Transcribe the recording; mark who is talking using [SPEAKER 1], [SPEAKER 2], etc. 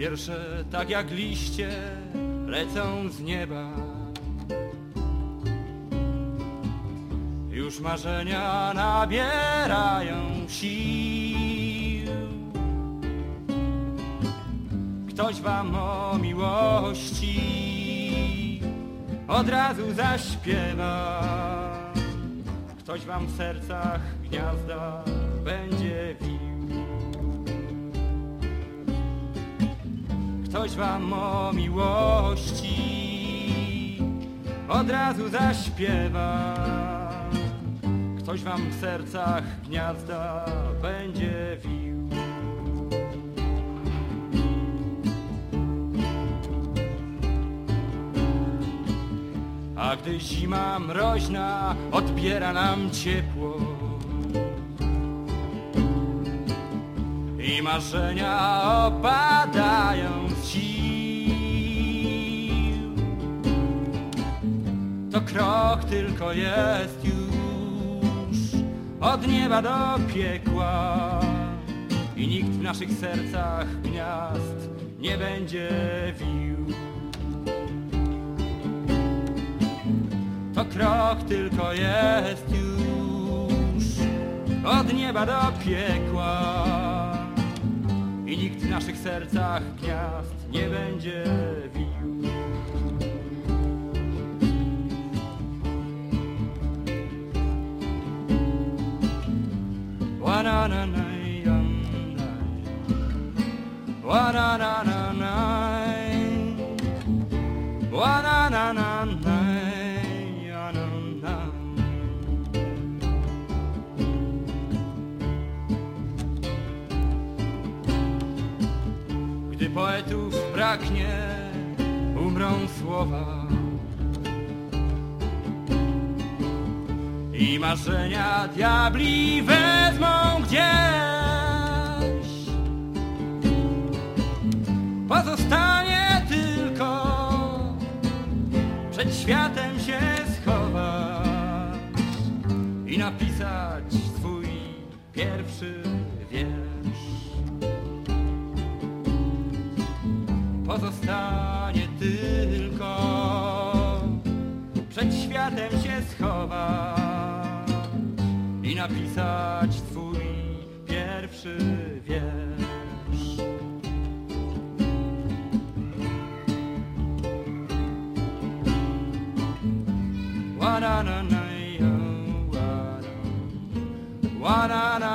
[SPEAKER 1] Wiersze tak jak liście lecą z nieba. Już marzenia nabierają sił. Ktoś wam o miłości od razu zaśpiewa. Ktoś wam w sercach gniazda będzie wił. Ktoś wam o miłości od razu zaśpiewa. Ktoś wam w sercach gniazda będzie wił. A gdy zima mroźna odbiera nam ciepło i marzenia opadają z sił, to krok tylko jest już od nieba do piekła i nikt w naszych sercach gniazd nie będzie wił. To krok tylko jest już od nieba do piekła i nikt w naszych sercach gniazd nie będzie wił. Gdy poetów braknie, umrą słowa i marzenia diabli wezmą gdzieś. Pozostanie tylko przed światem się schować i napisać swój pierwszy wiersz. Pozostanie tylko przed światem się schować i napisać swój pierwszy wiersz. Wa na na na, wa na na na.